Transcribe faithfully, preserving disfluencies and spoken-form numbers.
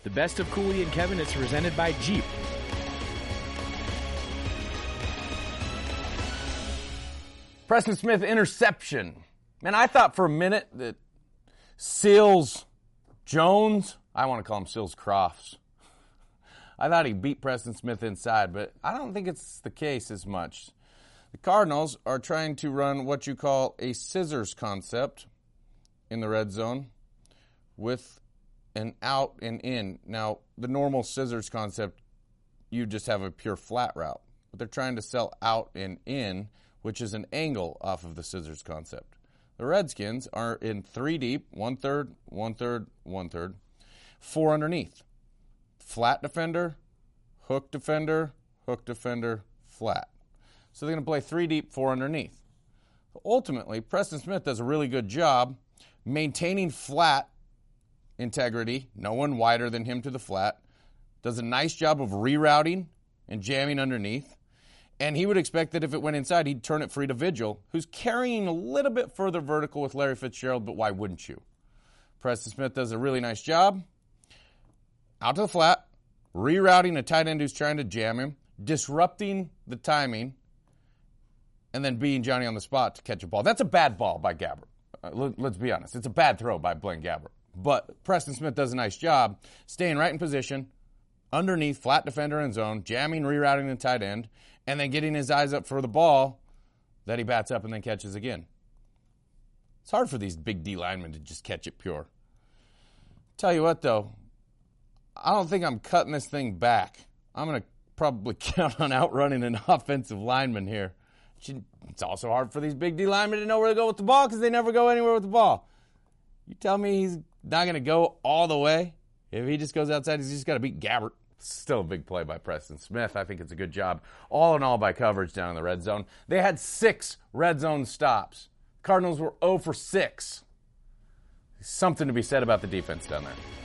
The best of Cooley and Kevin is presented by Jeep. Preston Smith interception. Man, I thought for a minute that Sills Jones, I want to call him Sills Crofts. I thought he beat Preston Smith inside, but I don't think it's the case as much. The Cardinals are trying to run what you call a scissors concept in the red zone with an out and in. Now, the normal scissors concept, you just have a pure flat route. But they're trying to sell out and in, which is an angle off of the scissors concept. The Redskins are in three deep, one third, one third, one third, four underneath. Flat defender, hook defender, hook defender, flat. So they're going to play three deep, four underneath. Ultimately, Preston Smith does a really good job maintaining flat integrity, no one wider than him to the flat, does a nice job of rerouting and jamming underneath, and he would expect that if it went inside, he'd turn it free to Vigil, who's carrying a little bit further vertical with Larry Fitzgerald, but why wouldn't you? Preston Smith does a really nice job. Out to the flat, rerouting a tight end who's trying to jam him, disrupting the timing, and then being Johnny on the spot to catch a ball. That's a bad ball by Gabbert. Uh, let, let's be honest. It's a bad throw by Blaine Gabbert. But Preston Smith does a nice job staying right in position, underneath, flat defender in zone, jamming, rerouting the tight end, and then getting his eyes up for the ball that he bats up and then catches again. It's hard for these big D linemen to just catch it pure. Tell you what, though, I don't think I'm cutting this thing back. I'm going to probably count on outrunning an offensive lineman here. It's also hard for these big D linemen to know where to go with the ball because they never go anywhere with the ball. You tell me he's not going to go all the way? If he just goes outside, he's just got to beat Gabbert. Still a big play by Preston Smith. I think it's a good job, all in all, by coverage down in the red zone. They had six red zone stops. Cardinals were zero for six. Something to be said about the defense down there.